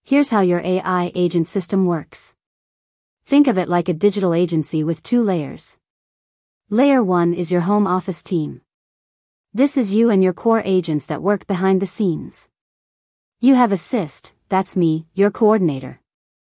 Here's how your AI agent system works. Think of it like a digital agency with 2 layers. Layer 1 is your home office team. This is you and your core agents that work behind the scenes. You have Assist, that's me, your coordinator.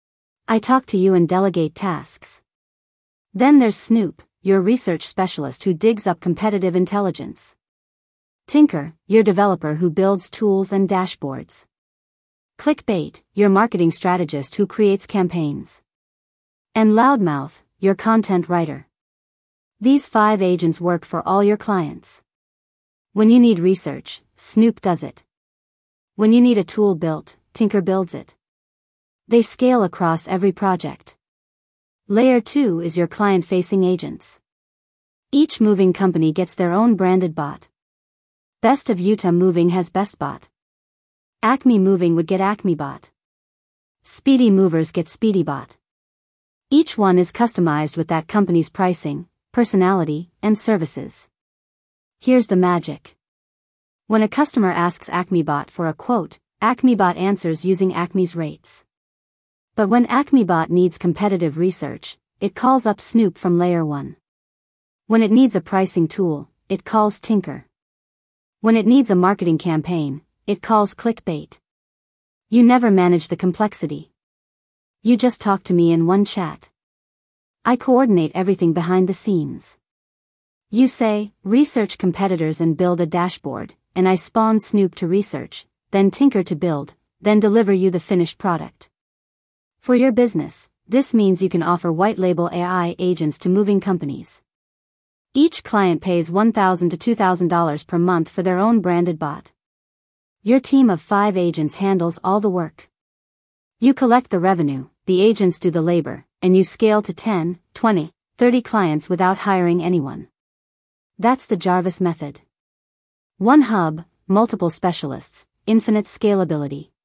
I talk to you and delegate tasks. Then there's Snoop, your research specialist who digs up competitive intelligence. Tinker, your developer who builds tools and dashboards. Clickbait, your marketing strategist who creates campaigns. And Loudmouth, your content writer. These 5 agents work for all your clients. When you need research, Snoop does it. When you need a tool built, Tinker builds it. They scale across every project. Layer 2 is your client-facing agents. Each moving company gets their own branded bot. Best of Utah Moving has BestBot. Acme Moving would get AcmeBot. Speedy Movers get SpeedyBot. Each one is customized with that company's pricing, personality, and services. Here's the magic. When a customer asks AcmeBot for a quote, AcmeBot answers using Acme's rates. But when AcmeBot needs competitive research, it calls up Snoop from Layer 1. When it needs a pricing tool, it calls Tinker. When it needs a marketing campaign, it calls Clickbait. You never manage the complexity. You just talk to me in one chat. I coordinate everything behind the scenes. You say, research competitors and build a dashboard, and I spawn Snoop to research, then Tinker to build, then deliver you the finished product. For your business, this means you can offer white-label AI agents to moving companies. Each client pays $1,000 to $2,000 per month for their own branded bot. Your team of 5 agents handles all the work. You collect the revenue, the agents do the labor, and you scale to 10, 20, 30 clients without hiring anyone. That's the Jarvis method. One hub, multiple specialists, infinite scalability.